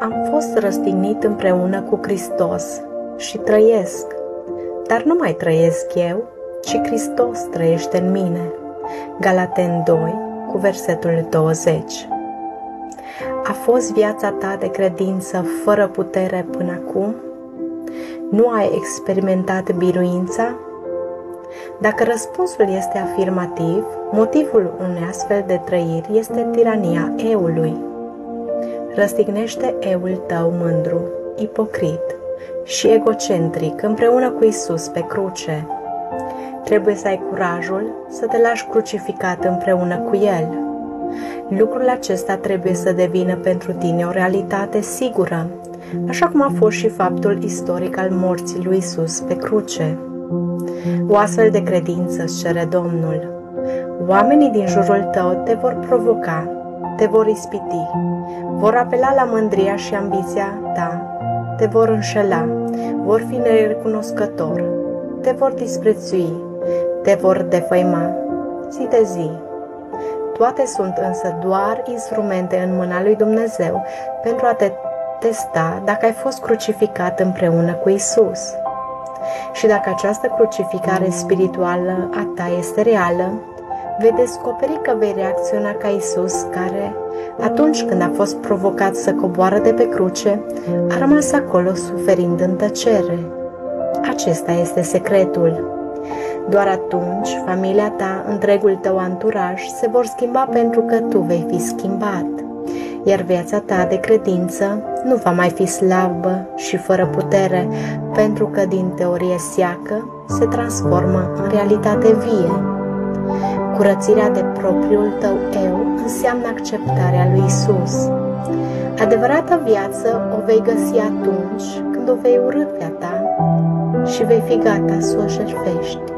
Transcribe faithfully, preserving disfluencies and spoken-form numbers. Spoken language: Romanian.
Am fost răstignit împreună cu Hristos și trăiesc, dar nu mai trăiesc eu, ci Hristos trăiește în mine. Galaten doi, cu versetul douăzeci. A fost viața ta de credință fără putere până acum? Nu ai experimentat biruința? Dacă răspunsul este afirmativ, motivul unei astfel de trăiri este tirania eului. Răstignește eul tău mândru, ipocrit și egocentric împreună cu Isus pe cruce. Trebuie să ai curajul să te lași crucificat împreună cu El. Lucrul acesta trebuie să devină pentru tine o realitate sigură, așa cum a fost și faptul istoric al morții lui Isus pe cruce. O astfel de credință îți cere Domnul. Oamenii din jurul tău te vor provoca, te vor ispiti, vor apela la mândria și ambiția ta, te vor înșela, vor fi nerecunoscători, te vor disprețui, te vor defăima, zi de zi. Toate sunt însă doar instrumente în mâna lui Dumnezeu pentru a te testa dacă ai fost crucificat împreună cu Isus. Și dacă această crucificare spirituală a ta este reală, vei descoperi că vei reacționa ca Isus, care, atunci când a fost provocat să coboară de pe cruce, a rămas acolo suferind în tăcere. Acesta este secretul. Doar atunci, familia ta, întregul tău anturaj, se vor schimba pentru că tu vei fi schimbat, iar viața ta de credință nu va mai fi slabă și fără putere, pentru că din teorie seacă se transformă în realitate vie. Curățirea de propriul tău eu înseamnă acceptarea lui Isus. Adevărata viață o vei găsi atunci când o vei urâ pe a ta și vei fi gata să o jertfești.